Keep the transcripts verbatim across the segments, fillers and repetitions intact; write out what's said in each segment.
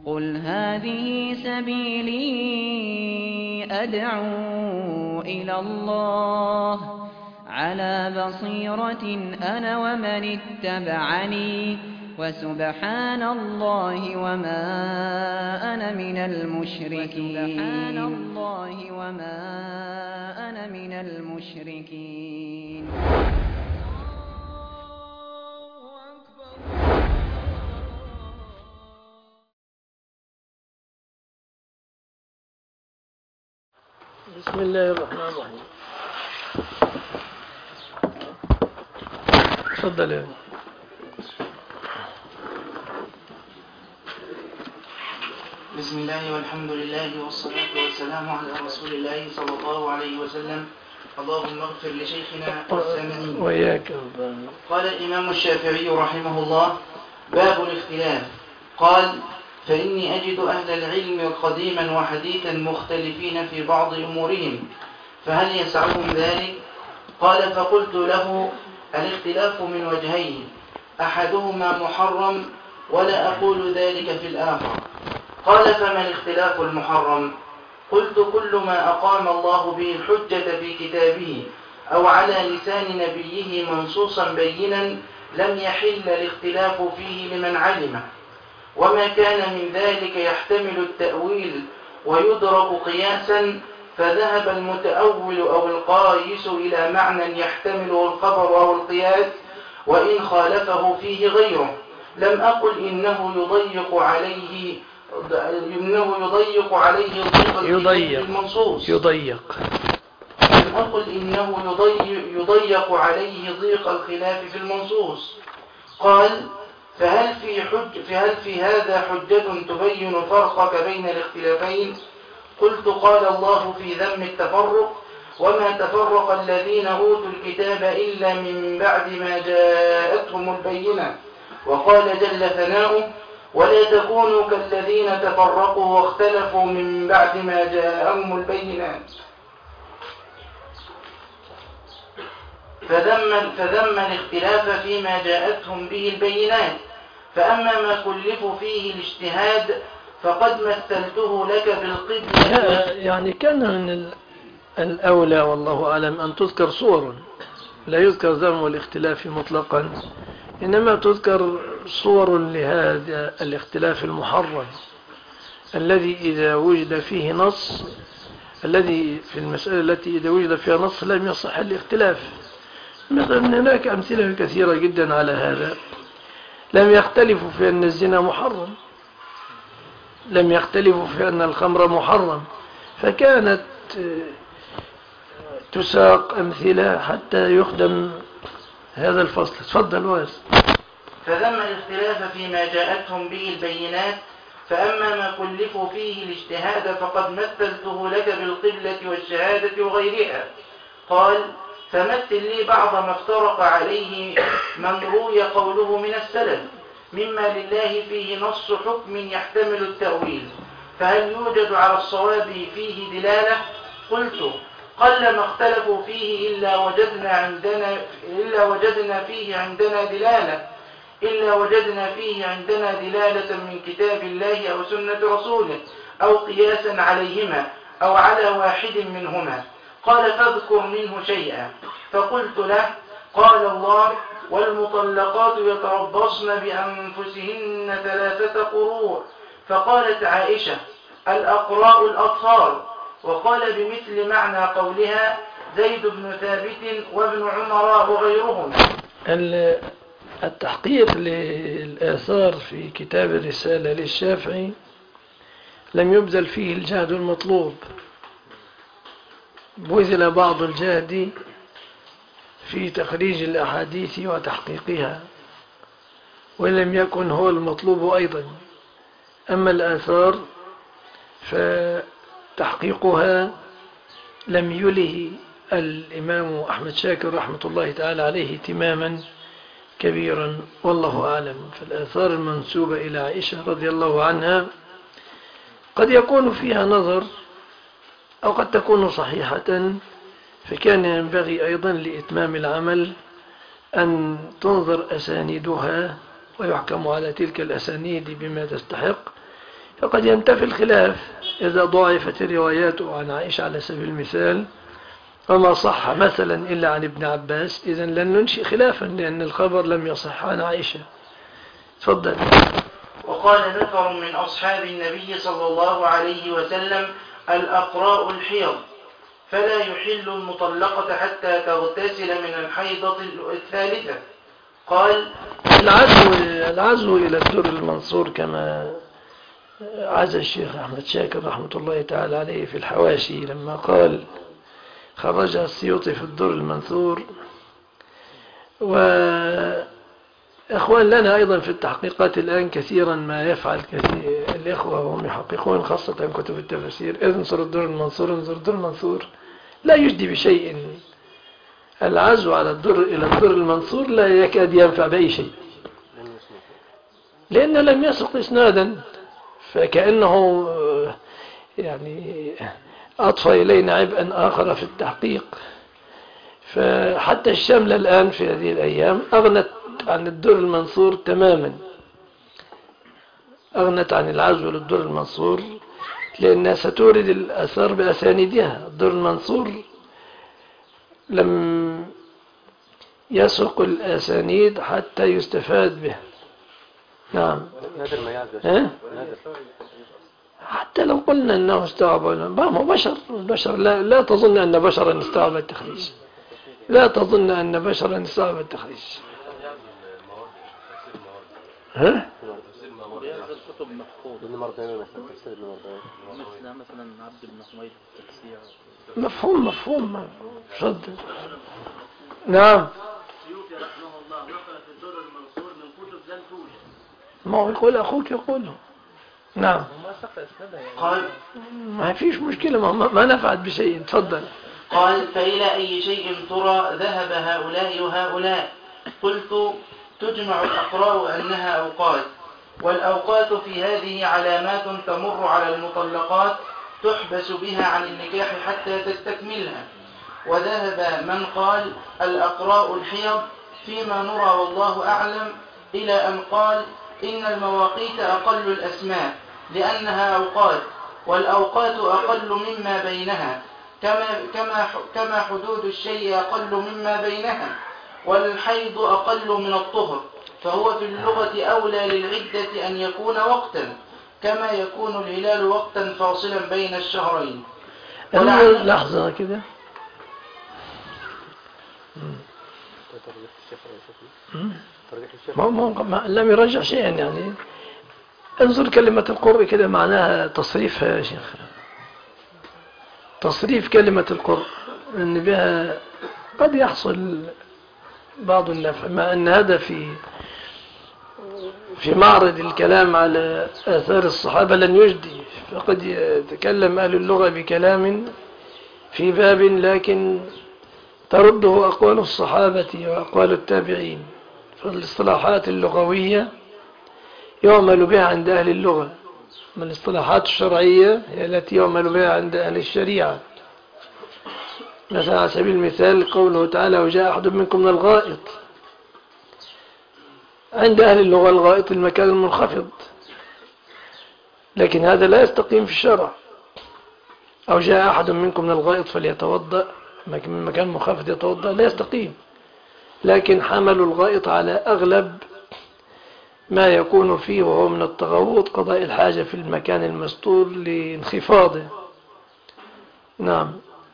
قُلْ هَٰذِهِ سَبِيلِي أَدْعُو إِلَى اللَّهِ ۚ عَلَىٰ بَصِيرَةٍ أَنَا وَمَنِ اتَّبَعَنِي ۖ وَسُبْحَانَ اللَّهِ وَمَا أَنَا مِنَ الْمُشْرِكِينَ. بسم الله الرحمن الرحيم. تفضل يا بسم الله والحمد لله والصلاة والسلام على رسول الله صلى الله عليه وسلم. اللهم اغفر لشيخنا والسامعين وإياك. قال الإمام الشافعي رحمه الله: باب الاختلاف. قال: فإني أجد أهل العلم قديما وحديثا مختلفين في بعض أمورهم، فهل يسعهم ذلك؟ قال: فقلت له: الاختلاف من وجهين، أحدهما محرم ولا أقول ذلك في الآخر. قال: فما الاختلاف المحرم؟ قلت: كل ما أقام الله به الحجة في كتابه أو على لسان نبيه منصوصا بينا لم يحل الاختلاف فيه لمن علمه، وما كان من ذلك يحتمل التأويل ويدرك قياسا فذهب المتأول أو القايس إلى معنى يحتمله الخبر أو القياس وإن خالفه فيه غيره، لم أقل إنه يضيق عليه إنه يضيق عليه ضيق يضيق المنصوص يضيق لم أقل إنه يضيق, يضيق عليه ضيق الخلاف في المنصوص. قال: فهل في, حج فهل في هذا حجة تبين فرقك بين الاختلافين؟ قلت: قال الله في ذم التفرق: وما تفرق الذين أوتوا الكتاب إلا من بعد ما جاءتهم البينة. وقال جل ثناؤه: ولا تكونوا كالذين تفرقوا واختلفوا من بعد ما جاءهم البينات. فذم, فذم الاختلاف فيما جاءتهم به البينات. فأما ما كلفوا فيه الاجتهاد فقد مثلته لك بالقبلة. يعني كان من الأولى والله أعلم أن تذكر صور، لا يذكر ذم الاختلاف مطلقا، إنما تذكر صور لهذا الاختلاف المحرم الذي إذا وجد فيه نص الذي في المسألة التي إذا وجد فيها نص لم يصح الاختلاف. مثلا هناك أمثلة كثيرة جدا على هذا. لم يختلفوا في أن الزنا محرم، لم يختلفوا في أن الخمر محرم، فكانت تساق أمثلة حتى يخدم هذا الفصل. تفضل واس. فذم الاختلاف فيما جاءتهم به البينات. فأما ما كلفوا فيه الاجتهاد فقد مثلته لك بالقبلة والشهادة وغيرها. قال: فمثل لي بعض ما افترق عليه من روي قوله من السلف مما لله فيه نص حكم يحتمل التأويل، فهل يوجد على الصواب فيه دلالة؟ قلت: قل ما اختلفوا فيه إلا وجدنا عندنا إلا وجدنا فيه عندنا دلالة إلا وجدنا فيه عندنا دلالة من كتاب الله أو سنة رسوله أو قياسا عليهما أو على واحد منهما. قال: فاذكر منه شيئا. فقلت له: قال الله: والمطلقات يتربصن بأنفسهن ثلاثة قروء. فقالت عائشة: الأقراء الأطهار. وقال بمثل معنى قولها زيد بن ثابت وابن عمر وغيرهم. التحقيق للآثار في كتاب الرسالة للشافعي لم يبذل فيه الجهد المطلوب، بذل بعض الجهد في تخريج الأحاديث وتحقيقها، ولم يكن هو المطلوب أيضا. أما الآثار فتحقيقها لم يله الإمام أحمد شاكر رحمة الله تعالى عليه اهتماما كبيرا، والله أعلم. فالآثار المنسوبة إلى عائشة رضي الله عنها قد يكون فيها نظر أو قد تكون صحيحة، فكان ينبغي أيضا لإتمام العمل أن تنظر أسانيدها ويحكم على تلك الأسانيد بما تستحق فقد ينتفي الخلاف إذا ضعفت الروايات عن عائشة على سبيل المثال وما صح مثلا إلا عن ابن عباس، إذا لن ننشئ خلافا لأن الخبر لم يصح عن عائشة. تفضل. وقال نفر من أصحاب النبي صلى الله عليه وسلم: الأقراء الحيض، فلا يحل المطلقة حتى تغتسل من الحيضة الثالثة. قال: العزو, العزو إلى الدر المنصور كما عز الشيخ أحمد شاكر رحمة الله تعالى عليه في الحواشي لما قال خرجها السيوطي في الدر المنثور. وأخوان لنا أيضا في التحقيقات الآن كثيرا ما يفعل كثير الإخوة وهم يحققون خاصة كتب التفسير: إذ انظر الدر المنصور انظر الدر المنصور، لا يجدي بشيء. العزو على الدر إلى الدر المنصور لا يكاد ينفع بأي شيء لأنه لم يسق إسنادا، فكأنه يعني أضفى إلينا عبئا آخر في التحقيق. فحتى الشملة الآن في هذه الأيام أغنت عن الدر المنصور تماما، أغنت عن العزو للدر المنصور لأنها ستورد الأثار بأسانيدها. الدر المنصور لم يسق الأسانيد حتى يستفاد به. نعم. نادر ما يعزل. حتى لو قلنا أنه استوعب، ما هو بشر. البشر لا, لا تظن أن بشرا استوعب التخريج، لا تظن أن بشرا استوعب التخريج. ها؟ كتب محفوظ ابن مردان مثلا، تفسير ابن مردان مثل مثلا عبد بن حميد التفسير. مفهوم مفهوم صدق. نعم. السيوطي رحمه الله نقل في الدر المنصور من كتب لم توجد. ما هو يقول أخوك يقوله. نعم. قال: ما فيش مشكلة، ما, ما نفعت بشيء. تفضل. قال: فإلى أي شيء ترى ذهب هؤلاء وهؤلاء؟ قلت: تجمع الأقراء أنها أوقات، والأوقات في هذه علامات تمر على المطلقات تحبس بها عن النكاح حتى تستكملها. وذهب من قال الأقراء الحيض فيما نرى والله أعلم إلى أن قال إن المواقيت أقل الأسماء لأنها أوقات، والأوقات أقل مما بينها، كما, كما, كما حدود الشيء أقل مما بينها، والحيض أقل من الطهر، فهو في اللغة أولى للعدة أن يكون وقتا كما يكون الهلال وقتا فاصلا بين الشهرين. لحظة كده. ما ما لم يرجع شيئا يعني. انظر كلمة القرء كده معناها تصريفها يا شيخ، تصريف كلمة القرء ان بها قد يحصل بعض النفع، مع ان هذا في في معرض الكلام على آثار الصحابة لن يجدي، فقد يتكلم أهل اللغة بكلام في باب لكن ترده أقوال الصحابة وأقوال التابعين. فالاصطلاحات اللغوية يعمل بها عند أهل اللغة، من الاصطلاحات الشرعية هي التي يعمل بها عند أهل الشريعة. مثلا على سبيل المثال قوله تعالى: وجاء أحد منكم من الغائط. عند أهل اللغة الغائط المكان المنخفض، لكن هذا لا يستقيم في الشرع. أو جاء أحد منكم من الغائط فليتوضأ، من مكان منخفض يتوضأ، لا يستقيم. لكن حملوا الغائط على أغلب ما يكون فيه وهو من التغوط، قضاء الحاجة في المكان المستور لانخفاضه. نعم.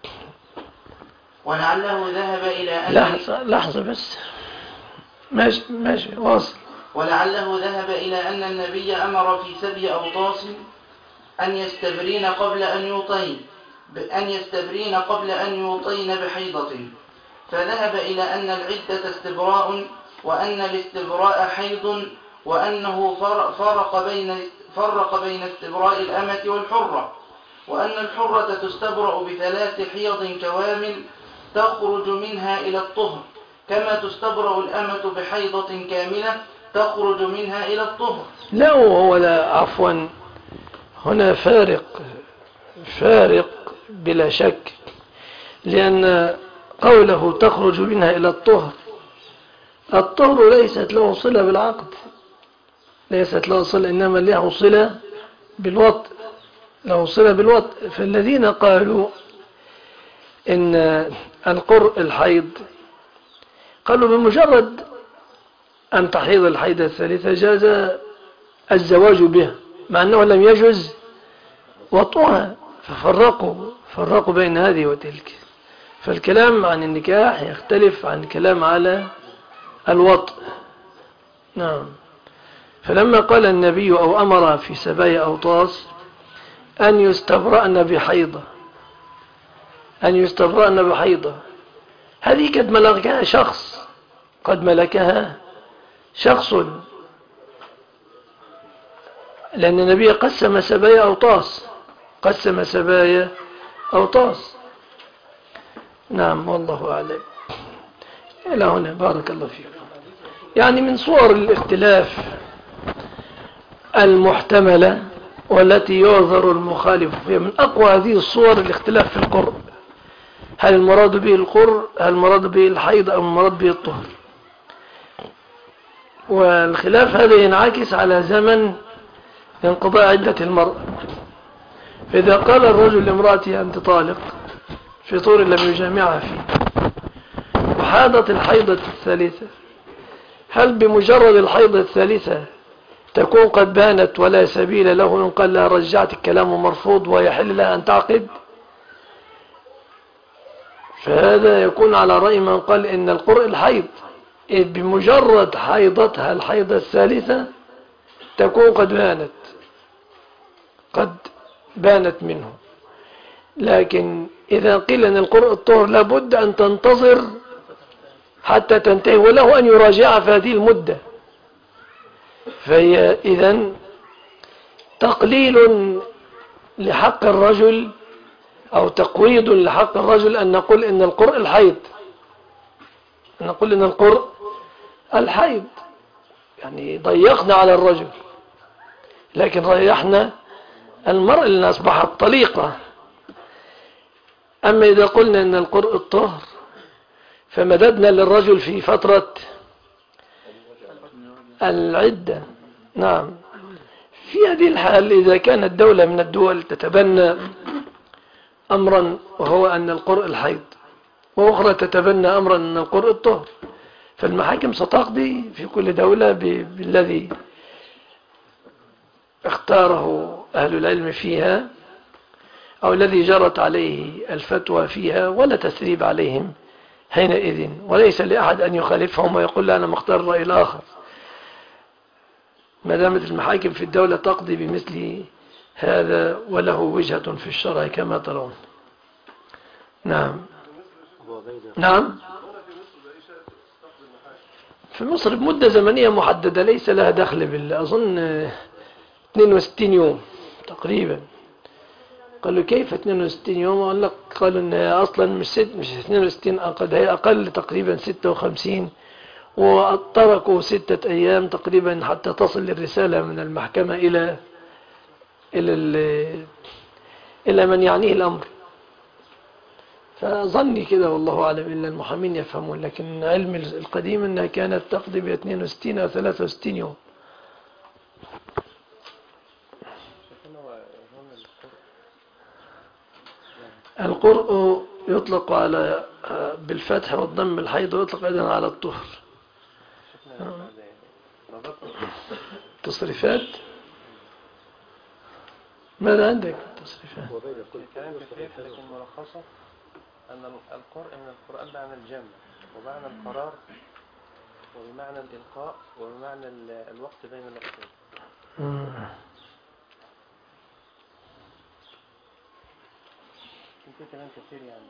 ولعله ذهب إلى أن لحظة لحظة بس، ماشي ماشي واصل. ولعله ذهب إلى أن النبي أمر في سبي أوطاس أن يستبرين قبل أن يوطين أن يستبرين قبل أن يوطين بحيضة، فذهب إلى أن العدة استبراء، وأن الاستبراء حيض، وأنه فرق بين فرق بين استبراء الأمة والحرة، وأن الحرة تستبرأ بثلاث حيض كوامل تخرج منها إلى الطهر، كما تستبرأ الأمة بحيضة كاملة تخرج منها إلى الطهر. لا هو لا عفوا، هنا فارق فارق بلا شك، لأن قوله تخرج منها إلى الطهر، الطهر ليست له صلة بالعقد، ليست له صلة، إنما له صلة بالوطء، لو صل بالوطء. فالذين قالوا إن القرء الحيض قالوا بمجرد أن تحيض الحيضة الثالثة جاز الزواج بها، مع أنه لم يجوز وطئها. ففرقوا فرقوا بين هذه وتلك. فالكلام عن النكاح يختلف عن الكلام على الوطء. نعم. فلما قال النبي أو أمر في سبايا أوطاس أن يستبرأن بحيضة أن يستبرأن بحيضة هذه قد ملكها شخص قد ملكها شخص لأن النبي قسم سبايا أوطاس قسم سبايا أوطاس. نعم والله أعلم. إلى هنا بارك الله فيكم. يعني من صور الاختلاف المحتملة والتي يعذر المخالف فيها، من أقوى هذه الصور الاختلاف في القرء، هل المراد به القرء، هل المراد به الحيض، أو المراد به الطهر. والخلاف هذا ينعكس على زمن انقضاء عدة المرأة. فإذا قال الرجل لامرأته أنت طالق في طور لم يجامعها فيه وحاضت الحيضة الثالثة، هل بمجرد الحيضة الثالثة تكون قد بانت ولا سبيل له إن قال لها رجعت الكلام مرفوض ويحل لها أن تعقد؟ فهذا يكون على رأي من قال إن القرء الحيض إذ بمجرد حيضتها الحيضة الثالثة تكون قد بانت قد بانت منه. لكن إذا قيل أن القرء الطهر لابد أن تنتظر حتى تنتهي وله أن يراجع في هذه المدة، فهي إذن تقليل لحق الرجل أو تقويض لحق الرجل أن نقول إن القرء الحيض أن نقول إن القرء الحيض يعني ضيقنا على الرجل، لكن ريحنا المرء اللي أصبحت طليقة. أما إذا قلنا إن القرء الطهر فمددنا للرجل في فترة العدة. نعم. في هذه الحال إذا كانت دولة من الدول تتبنى أمرا وهو أن القرء الحيض وأخرى تتبنى أمرا أن القرء الطهر، فالمحاكم ستقضي في كل دولة بالذي اختاره أهل العلم فيها أو الذي جرت عليه الفتوى فيها، ولا تسريب عليهم حينئذ، وليس لأحد أن يخالفهم ويقول أنا مختار الرأي الآخر، ما دامت المحاكم في الدولة تقضي بمثل هذا وله وجهة في الشرع كما ترون. نعم. نعم. في مصر بمدة زمنية محددة ليس لها دخل بال أظن اثنين وستين يوم تقريبا. قالوا كيف اثنين وستين يوم؟ قال لك قالوا ان اصلا مش ست مش اثنين وستين، اقل هي اقل تقريبا ستة وخمسين، وتركوا ستة ايام تقريبا حتى تصل الرسالة من المحكمة الى الى الى من يعنيه الامر. فظني كده والله اعلم الا المحامين يفهمون، لكن علم القديم انها كانت تقضي ب اثنين وستين او ثلاثة وستين يوم. القرء يطلق على بالفتح والضم الحيض، ويطلق أيضا على الطهر. تصريفات ماذا عندك تصريفات؟ الكلام كثير لكن ملخصه أن القرء من القرآن معنى الجمع ومعنى القرار وبمعنى الإلقاء وبمعنى الوقت بين الوقتين. كلام كثير يعني.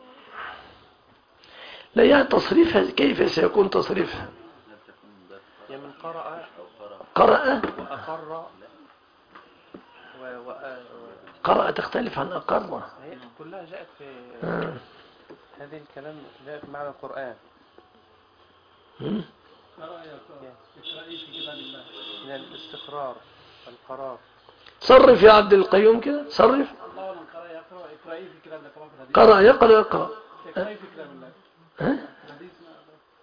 لا يعني تصريفها كيف سيكون تصريفها؟ يعني من قرأ قرأ وأقر و... و... قرأ تختلف عن أقر. هي كلها جاءت في آه. هذه الكلام جاء في معنى القرآن. من الاستقرار القرار. صرف يا عبد القيوم كده صرف. قرأ يقرأ يقرأ.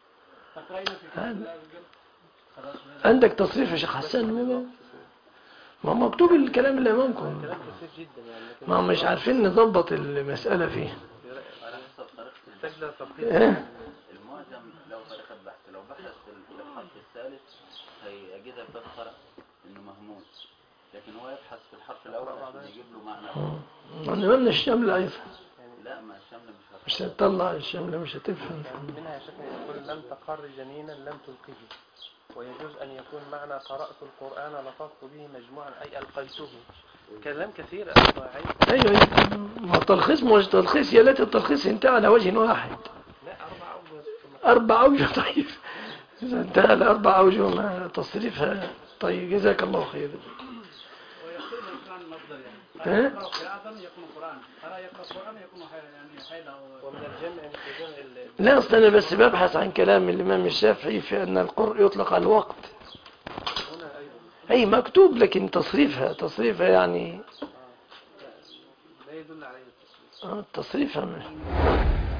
عندك تصريف يا شيخ حسان؟ ما هو مكتوب الكلام اللي أمامكم، كلام كثير جدا يعني، لكن ما هم مش عارفين نضبط المسألة فيه. على حسب طريقة تجد تفقيد إيه؟ المعجم. لو طريقة بحث، لو بحث في الحرف الثالث هيجدها بتظهر إنه مهموس، لكن هو يبحث في الحرف الأول عشان يجيب له معنى. ما قلنا الشمل أيضا، لا، ما الشمل مش هتفهم. مش هتطلع الشمل، مش هتفهم. منها يا شيخنا يقول لم تقر جنينا لم تلقه، ويجوز أن يكون معنى قرأت القرآن لطفت به مجموعا أي ألقيته. كلام كثير. أيوة أيوة، ما التلخيص مش تلخيص، يا ليت التلخيص انتهى على وجه واحد. لا، أربع أوجه. أربع أوجه. طيب إذا انتهى على أربع أوجه ما تصريفها. طيب جزاك الله خير. ويقول القرآن مصدر يعني. ها؟ يقرأ قراءة يكون قرآن، أرى يقرأ قرآن يكون يعني حيلة. ومن الجمع الجمع لا أصل أنا بس ببحث عن كلام الإمام الشافعي في أن القرء يطلق على الوقت. هنا أيضا. أي مكتوب، لكن تصريفها تصريفها يعني لا يدل عليه التصريف. آه تصريفها